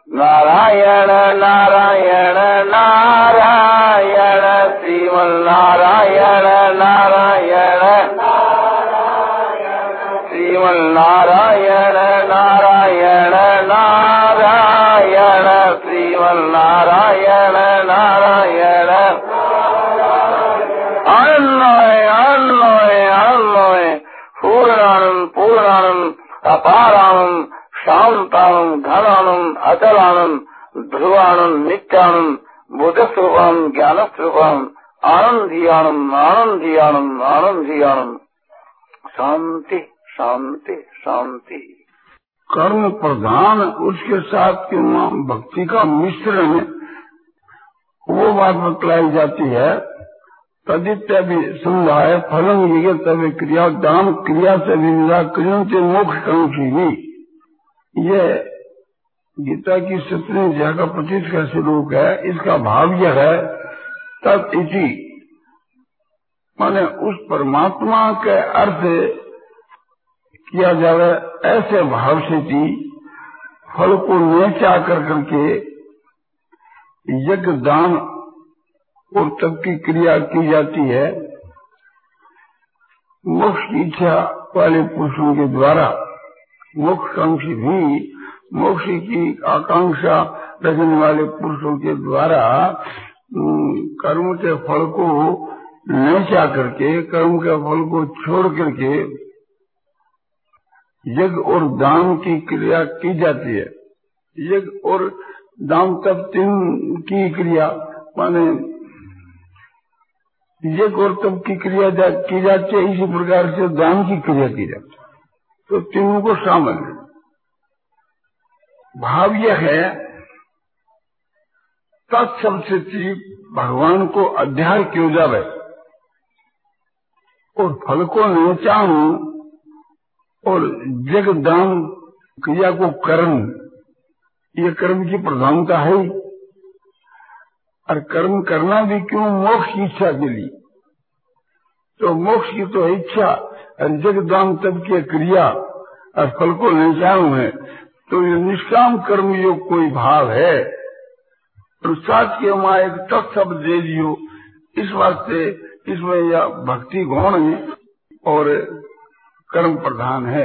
नारायण नारायण नारायण श्रीमन्नारायण नारायण श्रीमन्नारायण नारायण नारायण श्रीमन्नारायण नारायण अन्वय अन्वय अन्वय पूर्णानंद पूर्णानंद अपारानंद शांतानंद घनानंद अचलानंद ध्रुवानंद नित्यानंद बुद्धस्वरूपानंद ज्ञानस्वरूपानंद आनंदी आनंद आनंदी आनंद आनंदी आनंद शांति शांति शांति। कर्म प्रधान उसके साथ की भक्ति का मिश्रण वो बात बतलाई जाती है। तदित्य भी समझाए फलम ये तभी क्रिया दान क्रिया से भी क्रियों से मोक्ष कांक्षी भी। ये गीता की 17वीं अध्याय का 25 का श्लोक है। इसका भाव यह है तत् इति माने उस परमात्मा के अर्थ किया जावे ऐसे भाव से कि फल को न चाह करके यज्ञ दान और तब की क्रिया की जाती है। मोक्ष की इच्छा वाले पुरुषों के द्वारा मोक्षकांक्षी भी मोक्ष की आकांक्षा रखने वाले पुरुषों के द्वारा कर्म के फल को न चाह करके कर्म के फल को छोड़ करके यज्ञ और दान की क्रिया की जाती है। यज्ञ और दान तब तीन की क्रिया माने यज्ञ और तब की क्रिया की जाती है। इसी प्रकार से दान की क्रिया की जाती है। तो तीनों को शामिल है। भाव यह है तत्शब्द से भगवान को अध्याय क्यों जावे और फल को नहीं चाहूं और जग दान क्रिया को कर्म ये कर्म की प्रधानता है। और कर्म करना भी क्यों मोक्ष की इच्छा के लिए। तो मोक्ष की तो इच्छा और जग दान तब की क्रिया और फल को नहीं चाहूं है। तो ये निष्काम कर्म योग कोई भाव है तो साथ के वहां एक तत्शब्द दे दियो। इस वास्ते इसमें यह भक्ति गौण है और कर्म प्रधान है।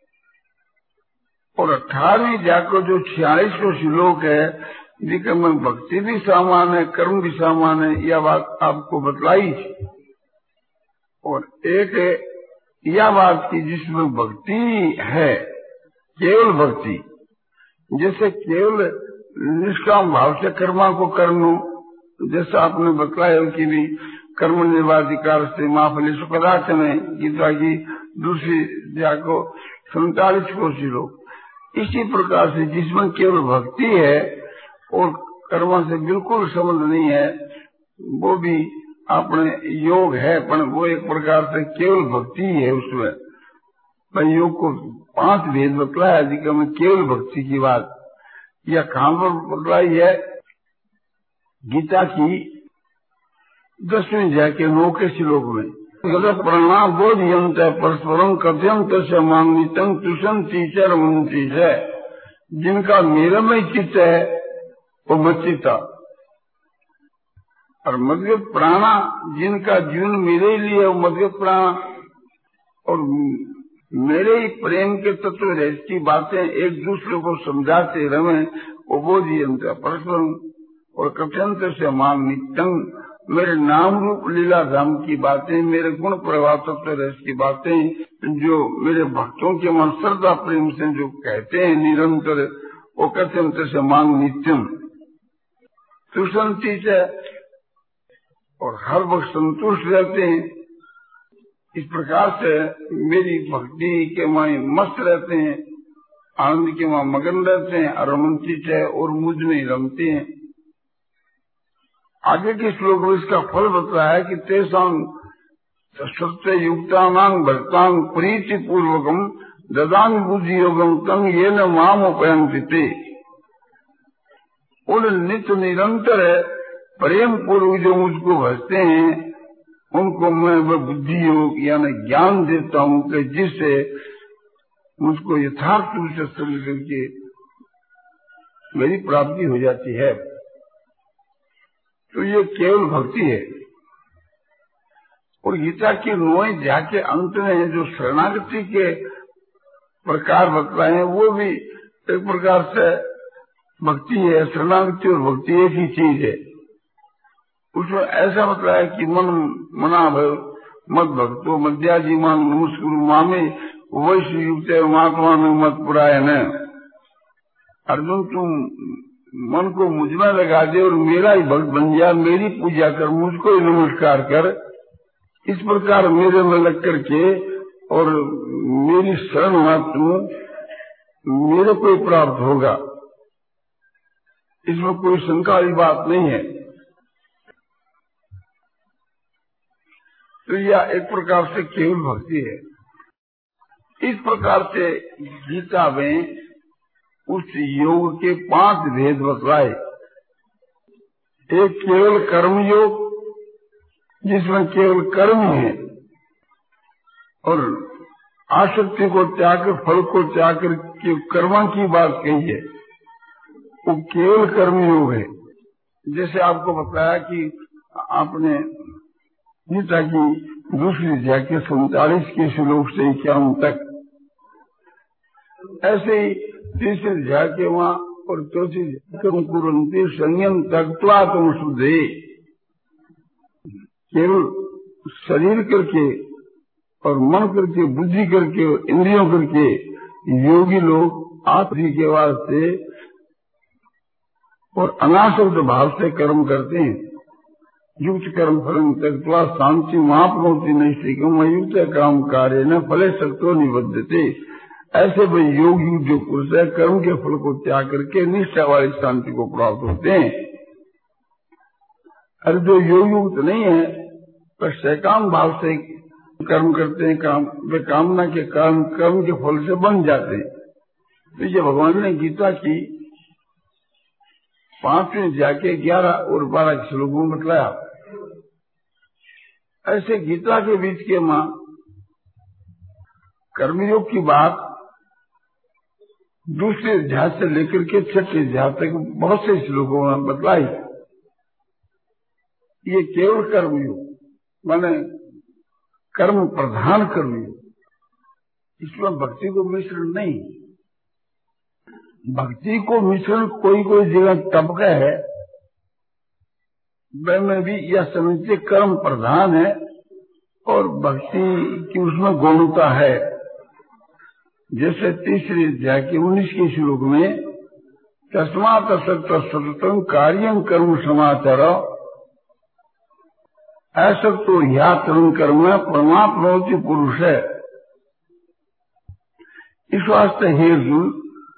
और 18वीं जाकर जो 46 श्लोक है जिसमें में भक्ति भी सामान है कर्म भी सामान है यह बात आपको बतलाई। और एक यह बात की जिसमें भक्ति है केवल भक्ति जैसे केवल निष्काम भाव से कर्मा को कर लूं जैसा आपने बतलाया कि भी कर्म निर्वाधिकार से माफलिश पदार्थ में गीता की दूसरी जाको 47 को श्लोक। इसी प्रकार से जिसमें केवल भक्ति है और कर्म से बिल्कुल संबंध नहीं है वो भी अपने योग है पर वो एक प्रकार से केवल भक्ति है। उसमें मैं योग को 5 भेद बतलाया जिसका मैं केवल भक्ति की बात यह कहां पर बतलाई है। गीता की 10वीं अध्याय के 9 के श्लोक में गत प्रणाम बोधयंत परस्परम कथयंत से मांगनितम तुषंती चरमंती है। जिनका मेरा में चित्त है वो मच्चिता और मदगत प्राणा जिनका जीवन मेरे लिए वो मदगत प्राणा। और मेरे ही प्रेम के तत्व रहस्य की बातें एक दूसरे को समझाते रहे वो बोधयंत परस्परम और कथयंत से मांग नित्यं मेरे नाम रूप लीला धाम की बातें मेरे गुण प्रभाव तत्व रहस्य की बातें जो मेरे भक्तों के मन श्रद्धा प्रेम से जो कहते हैं निरंतर वो कथयंत से मांग नित्यम तुषंती से और हर वक्त संतुष्ट रहते हैं। इस प्रकार से मेरी भक्ति के माए मस्त रहते हैं आनंद के वहां मगन रहते हैं और रमंती है और मुझ में रमते हैं। आगे के श्लोक में इसका फल बताया है कि तेसांग सत्य युक्तानांग भक्तांग प्रीति पूर्वकम ददांग बुद्धि योगम तंग ये न माम उपयंती उन नित्य निरंतर प्रेम पूर्वक जो मुझको भजते हैं उनको मैं वह बुद्धि योग यानी ज्ञान देता हूँ कि जिससे मुझको यथार्थ रूप से समझ करके मेरी प्राप्ति हो जाती है। तो ये केवल भक्ति है। और गीता के 9 अध्याय के अंत में जो शरणागति के प्रकार बतलाए हैं वो भी एक प्रकार से भक्ति है। शरणागति और भक्ति एक ही चीज है। उसमें ऐसा बतलाया कि मना भय मत भक्तो मध्याजीमान नमस्कुरु मामे वैश्य युक्त महात्मा में मत पुराय न। अर्जुन तुम मन को मुझ में लगा दे और मेरा ही भक्त बन जा, मेरी पूजा कर, मुझको ही नमस्कार कर। इस प्रकार मेरे में लग करके और मेरी शरण हुआ तू, मेरे को ही प्राप्त होगा। इसमें कोई शंका वाली बात नहीं है। तो यह एक प्रकार से केवल भक्ति है। इस प्रकार से गीता में उस योग के 5 भेद बतलाए। एक केवल कर्म योग, जिसमें केवल कर्म है और आसक्ति को त्याग कर, फल को त्याग कर के कर्म की बात कही है, वो केवल कर्म योग है। जैसे आपको बताया कि आपने गीता की दूसरी अध्याय के 47 के श्लोक से 51 तक, ऐसे ही तीसरे अध्याय के वहाँ और चौथी कुरंती संयम तत्वा तुम शुद्धे। केवल शरीर करके और मन करके, बुद्धि करके और इंद्रियों करके योगी लोग आप जी के वास्ते और अनासक्त भाव से कर्म करते हैं। युक्त कर्म फलम त्यक्त्वा शांति महाप्नोति नैष्ठिकम् अयुक्त काम कार्य न फले सक्तो निबद्धते। ऐसे वे योगी जो पुरुष है कर्म के फल को त्याग करके निष्ठा वाली शांति को प्राप्त होते हैं। अरे जो योग युक्त नहीं है पर सकाम भाव से कर्म करते हैं, वे कामना के कारण कर्म के फल से बन जाते हैं। तो ये भगवान ने गीता की 5वें अध्याय के 11 और 12 श्लोकों में बतलाया। ऐसे गीता के बीच के मां कर्मयोग की बात दूसरे अध्याय से लेकर के 6ठे अध्याय तक बहुत से श्लोकों में बतलाई। ये केवल कर्मयोग माने कर्म प्रधान कर्मयोग, इसमें भक्ति को मिश्रण नहीं। भक्ति को मिश्रण कोई कोई जगह तबका है, में भी यह समझते कर्म प्रधान है और भक्ति की उसमें गौणता है। जैसे तीसरे अध्याय के 19 के श्लोक में तस्मात् असक्तः सततं कार्यं कर्म समाचर असक्तो ह्यात्मन कर्म परमात्मोति पुरुष है। इस वास्ते हे अर्जुन,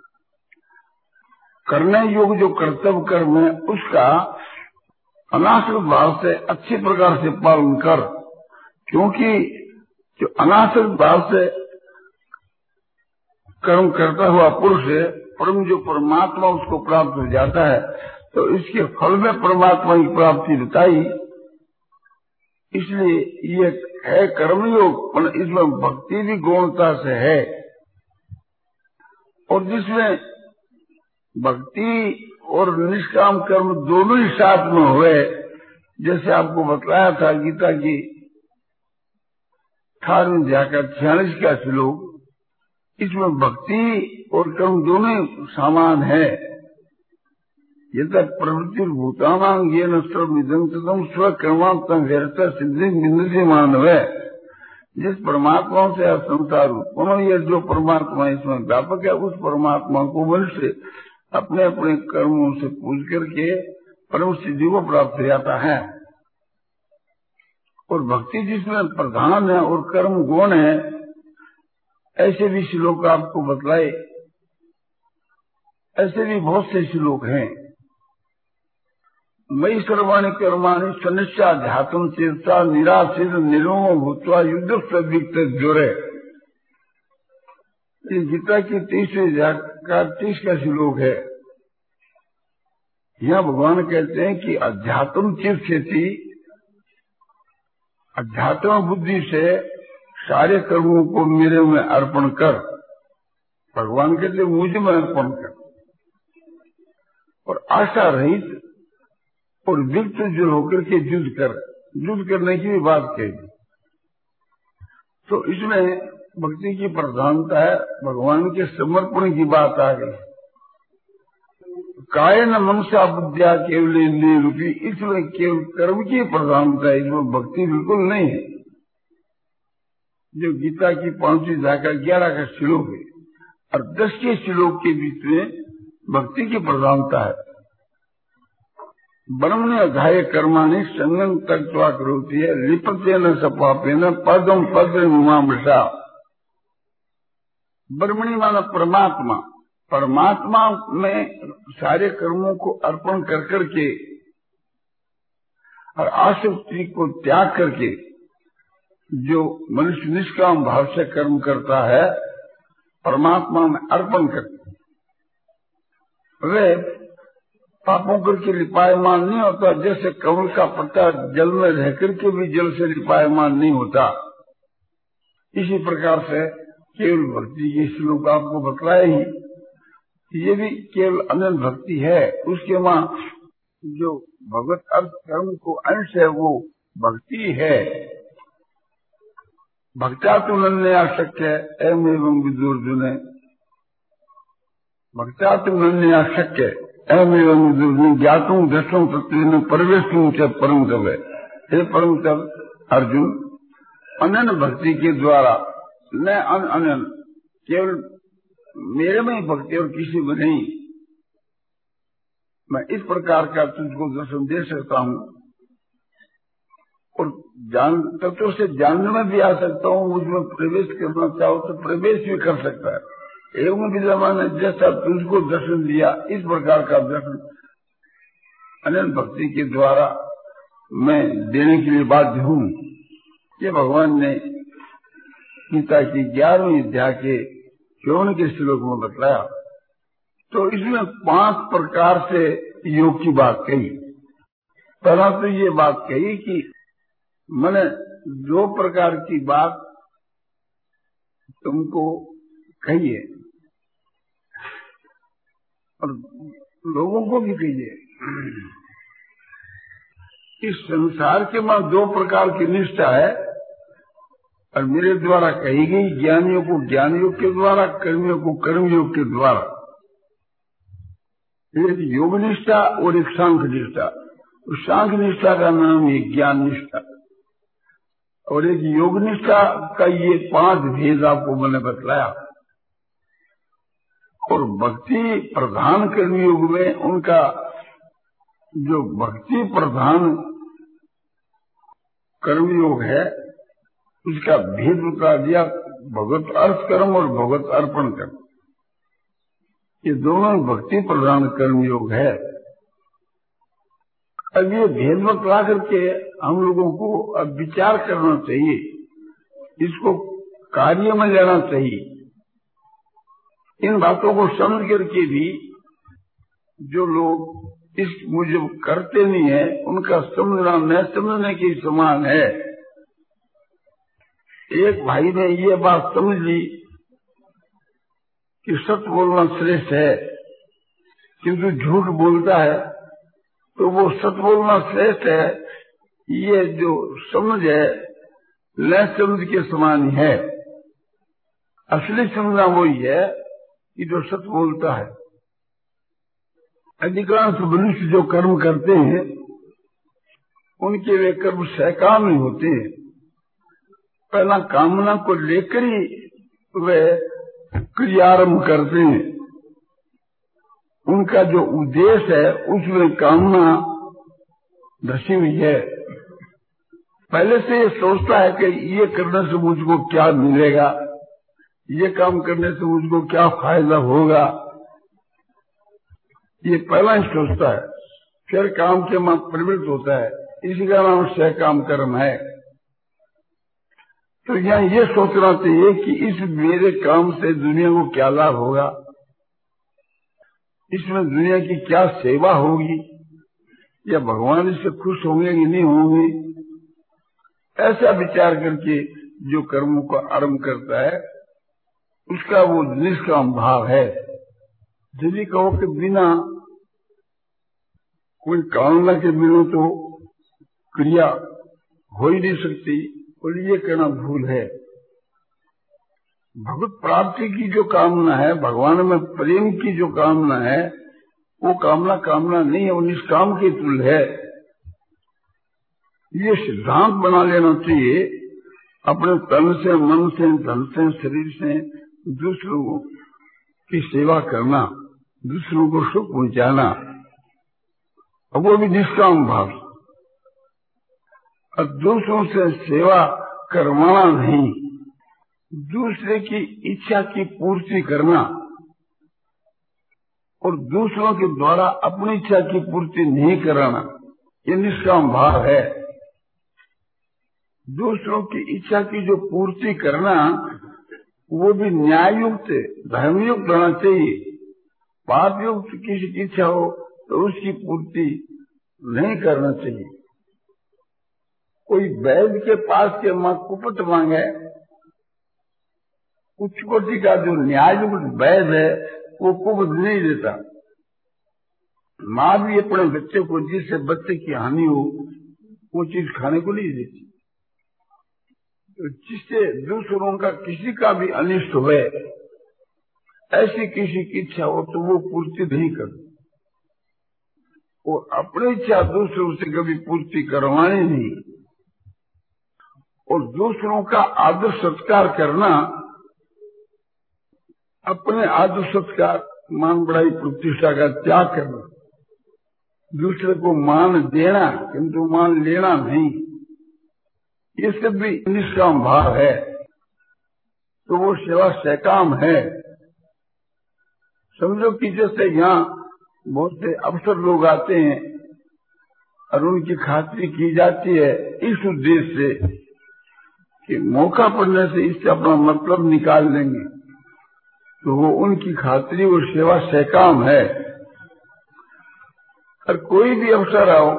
करने योग्य जो कर्तव्य कर्म है उसका अनासक्त भाव से अच्छे प्रकार से पालन कर, क्योंकि जो अनासक्त भाव से कर्म करता हुआ पुरुष है, परम जो परमात्मा उसको प्राप्त हो जाता है। तो इसके फल में परमात्मा की प्राप्ति बताई। इसलिए ये है कर्मयोग, पर इसमें भक्ति भी गौणता से है। और जिसमें भक्ति और निष्काम कर्म दोनों ही साथ में हुए, जैसे आपको बतलाया था गीता की 18वें अध्याय का 46 का श्लोक, इसमें भक्ति और कर्म दोनों समान है। यथा प्रवृत्ति भूतानां येन सर्वमिदं ततं स्वकर्मात्मकं व्यर्थ सिद्धि बिंदुसे मानव है। जिस परमात्मा से संसार उत्पन्न, ये जो परमात्मा इसमें व्यापक है, उस परमात्मा को मनुष्य अपने अपने कर्मों से पूज करके परम सिद्धि को प्राप्त हो जाता है। और भक्ति जिसमें प्रधान है और कर्म गौण है, ऐसे भी श्लोक आपको बतलाए। ऐसे भी बहुत से श्लोक हैं। मयि सर्वाणि कर्माणि सनिश्चाध्यात्म चेतसा निराशीर निर्ममो भूत्वा युद्ध संदिग्ध जोरे। ये गीता की 30 का श्लोक है। यहाँ भगवान कहते हैं कि अध्यात्म चित्त खेती, अध्यात्म बुद्धि से सारे कर्मों को मेरे में अर्पण कर। भगवान कहते मुझ में अर्पण कर। और आशा रहित और विक्त जो होकर के युद्ध करने की भी बात कही। तो इसमें भक्ति की प्रधानता है, भगवान के समर्पण की बात आ गई। कायन मनसा बुद्धिया केवल रूपी, इसमें केवल कर्म की प्रधानता है, इसमें भक्ति बिल्कुल नहीं है। जो गीता की 5वीं अध्याय का 11 का श्लोक है और 10 के श्लोक के बीच में भक्ति की प्रधानता है। ब्रह्मण्य अध्याय कर्माणि संगम तत्वा करोति है, लिपते न सपापे न पदम पद मीमांसा। ब्रह्मणि माना परमात्मा, परमात्मा में सारे कर्मों को अर्पण कर करके और आसक्ति को त्याग करके जो मनुष्य निष्काम भाव से कर्म करता है, परमात्मा में अर्पण करके, वे पापों करके लिपायमान नहीं होता। जैसे कमल का पत्ता जल में रह करके भी जल से लिपायमान नहीं होता, इसी प्रकार से केवल भक्ति के श्लोक आपको बतलाए ही, ये भी केवल अनंत भक्ति है। उसके वहां जो भगवत अर्थ कर्म को अंश है वो भक्ति है। भक्ता तो नन्हे आशक्य एवं विदुर्जुन, भक्ता तो नन्हे आशक्य एवं विदुर्जुन ज्ञातुं दृष्टुं तत्वेन परवेष्टुं च परम तप। हे परम तप अर्जुन, अनन्य भक्ति के द्वारा न अनन्य, केवल मेरे में ही भक्ति और किसी में नहीं, मैं इस प्रकार का तुझको दर्शन दे सकता हूँ और तत्व से जानने में भी आ सकता हूँ। मुझमें प्रवेश करना चाहो तो प्रवेश भी कर सकता है। एवं विद्यमान ने जैसा तुझको दर्शन दिया, इस प्रकार का दर्शन अनंत भक्ति के द्वारा मैं देने के लिए बाध्य हूँ। ये भगवान ने गीता की 11वीं अध्याय के 54 के श्लोक में बतलाया। तो इसमें 5 प्रकार से योग की बात कही। पहला तो ये बात कही कि मैंने 2 प्रकार की बात तुमको कही है और लोगों को भी कही है। इस संसार के में 2 प्रकार की निष्ठा है और मेरे द्वारा कही गई, ज्ञानियों को ज्ञान योग के द्वारा, कर्मियों को कर्म योग के द्वारा। एक योग निष्ठा और एक सांख्य निष्ठा। सांख्य निष्ठा का नाम है ज्ञान निष्ठा और एक योग निष्ठा का ये 5 भेद आपको मैंने बतलाया। और भक्ति प्रधान कर्मयोग में उनका जो भक्ति प्रधान कर्मयोग है उसका भेद बता दिया, भगवत अर्थ कर्म और भगवत अर्पण कर्म। ये दोनों भक्ति प्रधान कर्मयोग है। अब ये भेद बतला करके हम लोगों को अब विचार करना चाहिए, इसको कार्य में लेना चाहिए। इन बातों को समझ करके भी जो लोग इस मुझे करते नहीं है, उनका समझना न समझने के समान है। एक भाई ने ये बात समझ ली कि सत्य बोलना श्रेष्ठ है, किंतु झूठ बोलता है तो वो सत्य बोलना श्रेष्ठ है, ये जो समझ है न समझ के समान है। असली समझना वही है कि जो सत्य बोलता है। अधिकांश मनुष्य जो कर्म करते हैं उनके वे कर्म सकाम ही होते हैं। पहला कामना को लेकर ही वे क्रियारंभ करते हैं। उनका जो उद्देश्य है उसमें कामना धसी हुई है। पहले से ये सोचता है कि ये करने से मुझको क्या मिलेगा, ये काम करने से मुझको क्या फायदा होगा, ये पहला ही सोचता है, फिर काम के में प्रवृत्त होता है। इसी का नाम सहकाम कर्म है। तो यहाँ ये सोचना चाहिए कि इस मेरे काम से दुनिया को क्या लाभ होगा, इसमें दुनिया की क्या सेवा होगी, या भगवान इससे खुश होंगे कि नहीं होंगे। ऐसा विचार करके जो कर्मों का आरंभ करता है उसका वो निष्काम भाव है। यदि कहो कि बिना कोई कामना के बिना तो क्रिया हो ही नहीं सकती, और ये कहना भूल है। भगवत प्राप्ति की जो कामना है, भगवान में प्रेम की जो कामना है, वो कामना नहीं है, वो निष्काम के तुल्य है। ये सिद्धांत बना लेना चाहिए। अपने तन से, मन से, धन से, शरीर से दूसरों की सेवा करना, दूसरों को सुख पहुंचाना, और वो भी निष्काम भाव। और दूसरों से सेवा करवाना नहीं, दूसरे की इच्छा की पूर्ति करना, और दूसरों के द्वारा अपनी इच्छा की पूर्ति नहीं कराना, ये निष्काम भाव है। दूसरों की इच्छा की जो पूर्ति करना, वो भी न्याययुक्त, धर्मयुक्त होना चाहिए। पापयुक्त किसी की इच्छा हो तो उसकी पूर्ति नहीं करना चाहिए। कोई वैद्य के पास के मां कुपट मांगे, उच्च कोटि का जो न्याययुक्त वैद्य है वो कुपट नहीं देता। माँ भी अपने बच्चे को, जिससे बच्चे की हानि हो, वो चीज खाने को नहीं देती। तो जिससे दूसरों का किसी का भी अनिष्ट हो, ऐसी किसी की इच्छा हो तो वो पूर्ति नहीं करती, और अपनी इच्छा दूसरों से कभी पूर्ति करवानी नहीं। और दूसरों का आदर सत्कार करना, अपने आदर सत्कार, मान बढ़ाई, प्रतिष्ठा का त्याग करना, दूसरे को मान देना किंतु मान लेना नहीं, ये सब भी निष्काम भाव है। तो वो सेवा सकाम है। समझो कि जैसे यहाँ बहुत से अफसर लोग आते हैं और उनकी खातिरी की जाती है इस उद्देश्य से कि मौका पड़ने से इससे अपना मतलब निकाल लेंगे, तो वो उनकी खातिरी और सेवा सकाम है। और कोई भी अवसर आओ,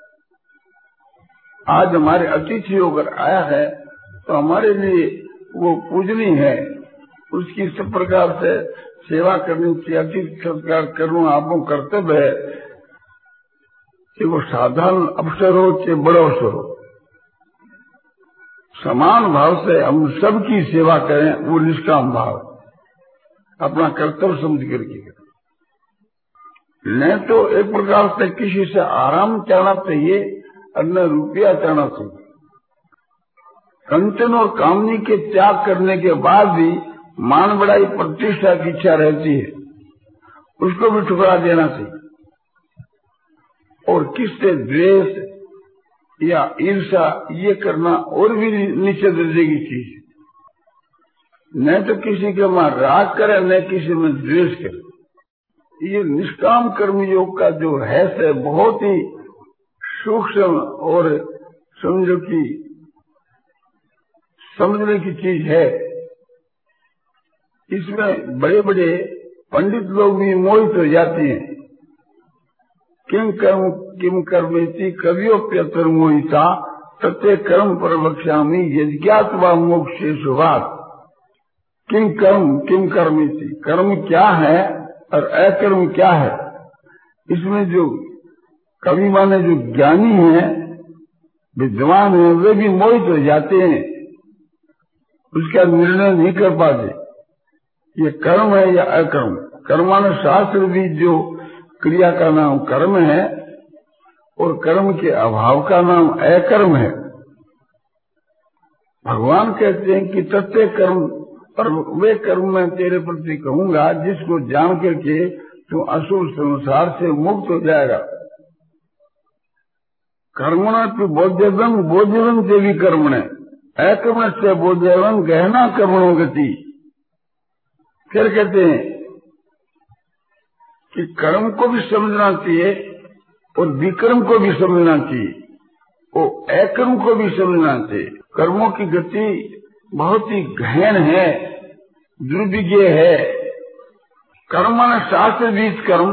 आज हमारे अतिथि होकर आया है तो हमारे लिए वो पूजनीय है, उसकी सब प्रकार से सेवा करनी चाहिए, अतिथि सत्कार करना आपको कर्तव्य है। कि वो साधारण अवसर हो चाहे बड़ा अवसर हो, समान भाव से हम सबकी सेवा करें, वो निष्काम भाव, अपना कर्तव्य समझ करके करें। नहीं तो एक प्रकार से किसी से आराम चाहना चाहिए और न रुपया चाहना चाहिए। कंचन और कामनी के त्याग करने के बाद भी मान बढ़ाई, प्रतिष्ठा की इच्छा रहती है, उसको भी ठुकरा देना चाहिए। और किससे द्वेष या ईर्षा ये करना और भी नीचे दर्जे की चीज। न तो किसी के मां राग करे, न किसी में द्वेष करे। ये निष्काम कर्मयोग का जो रहस्य है बहुत ही सूक्ष्म और समझो कि समझने की चीज है। इसमें बड़े बड़े पंडित लोग भी मोहित हो जाते हैं। किम कर्मेति कवियोप्यतर मोहिता तत्ते कर्म प्रवक्ष्यामि यज्ञात्वा मोक्षेषुवात्। किम कर्मेति, कर्म क्या है और अकर्म क्या है, इसमें जो कवि माने जो ज्ञानी है, विद्वान है, वे भी मोहित हो जाते हैं, उसका निर्णय नहीं कर पाते ये कर्म है या अकर्म। कर्मानु शास्त्र भी जो क्रिया का नाम कर्म है और कर्म के अभाव का नाम अकर्म है। भगवान कहते हैं कि तत्ते कर्म, और वे कर्म मैं तेरे प्रति कहूंगा जिसको जान करके तू असुर संसार से मुक्त हो जाएगा। कर्मण तो बोध्यवन देवी कर्मण, अकर्मण से बोध्यवन गहना कर्मणो गति। फिर कहते हैं कि कर्म को भी समझना चाहिए और विकर्म को भी समझना चाहिए और अकर्म को भी समझना चाहिए। कर्मों की गति बहुत ही गहन है, दुर्विज्ञ है। कर्म माने शास्त्र विहित कर्म,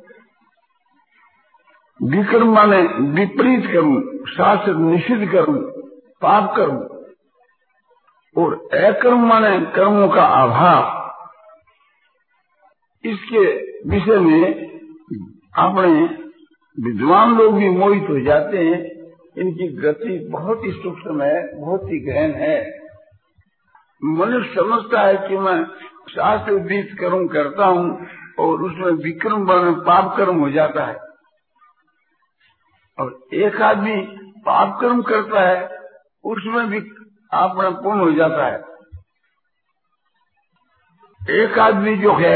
विकर्म माने विपरीत कर्म, शास्त्र निषिद्ध कर्म, पाप कर्म, और अकर्म माने कर्मों का अभाव। इसके विषय में आपने विद्वान लोग भी मोहित हो जाते हैं। इनकी गति बहुत ही सूक्ष्म है, बहुत ही गहन है। मनुष्य समझता है कि मैं शास्त्र विदित कर्म करता हूँ और उसमें विक्रम बन पाप कर्म हो जाता है, और एक आदमी पाप कर्म करता है उसमें भी अपना पुण्य हो जाता है। एक आदमी जो है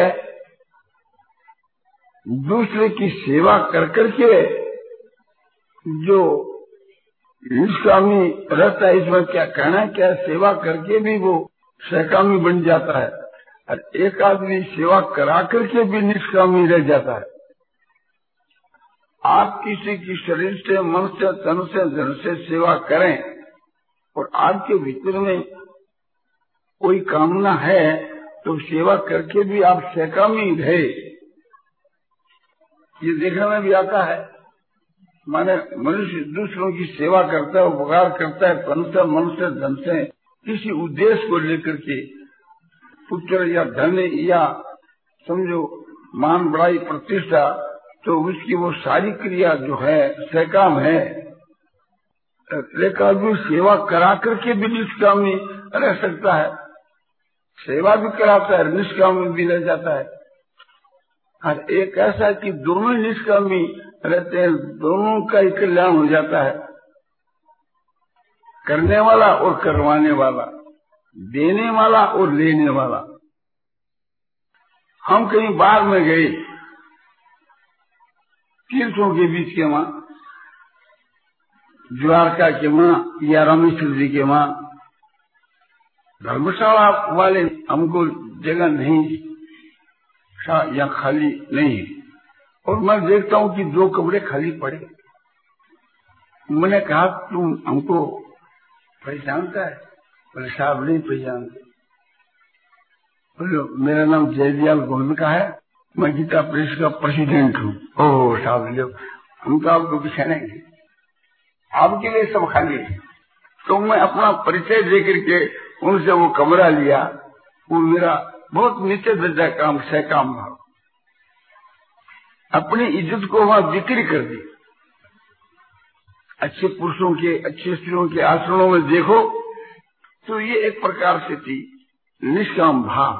दूसरे की सेवा कर करके जो निष्कामी रहता है, इसमें क्या कहना है, क्या सेवा करके भी वो सहकामी बन जाता है, और एक आदमी सेवा करा करके भी निष्कामी रह जाता है। आप किसी की शरीर से, मन से, तन से, धन से सेवा करें और आपके भीतर में कोई कामना है तो सेवा करके भी आप सहकामी रहे, ये देखने में भी आता है। माने मनुष्य दूसरों की सेवा करता है, उपकार करता है, तन से, मन से, धन से, किसी उद्देश्य को लेकर के, पुत्र या धन या समझो मान बड़ाई प्रतिष्ठा, तो उसकी वो सारी क्रिया जो है सहकाम है। लेकिन भी सेवा करा करके भी निष्कामी रह सकता है, सेवा भी कराता है, निष्कामी भी रह जाता है। और एक ऐसा कि दोनों निष्कामी रहते हैं, दोनों का ही कल्याण हो जाता है, करने वाला और करवाने वाला, देने वाला और लेने वाला। हम कहीं बाहर में गए, तीर्थों के बीच के वहां, द्वारका के वहां या रामेश्वर जी के वहां, धर्मशाला वाले हमको जगह नहीं या खाली नहीं है, और मैं देखता हूँ कि 2 कमरे खाली पड़े। मैंने कहा तुम हमको पहचानता है? बोले साहब नहीं पहचानते। बोलो मेरा नाम जयदयाल गोविंद है, मैं गीता प्रेस का प्रेसिडेंट हूँ। ओह साहब लो, हम तो आपको पहचानेंगे, आपके लिए सब खाली है। तो मैं अपना परिचय देकर के उनसे वो कमरा लिया। वो मेरा बहुत नीचे दर्जा काम सहकाम भाव, अपनी इज्जत को वहां बिक्री कर दी। अच्छे पुरुषों के, अच्छे स्त्रियों के आश्रमों में देखो तो ये एक प्रकार से थी निष्काम भाव।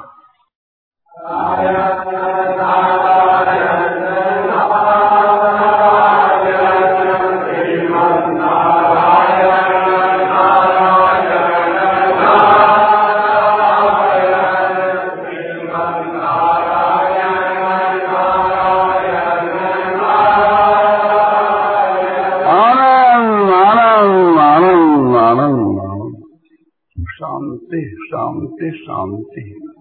शांति शांति शांति।